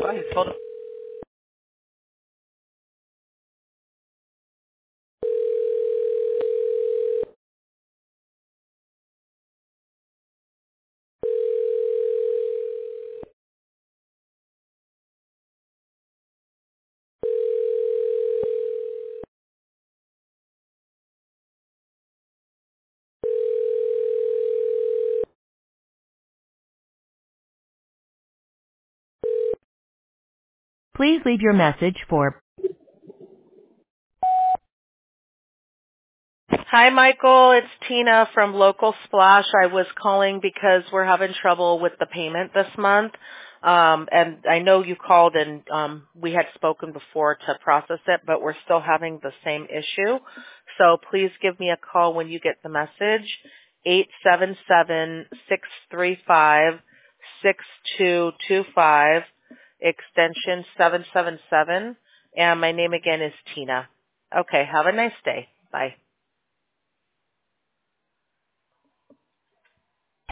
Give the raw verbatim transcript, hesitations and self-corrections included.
Why? Hold on. Please leave your message for Hi, Michael. It's Tina from Local Splash. I was calling because we're having trouble with the payment this month. Um, and I know you called and um, we had spoken before to process it, but we're still having the same issue. So please give me a call when you get the message, eight seven seven, six three five, six two two five, extension seven seven seven. And my name again is Tina. Okay, have a nice day. Bye.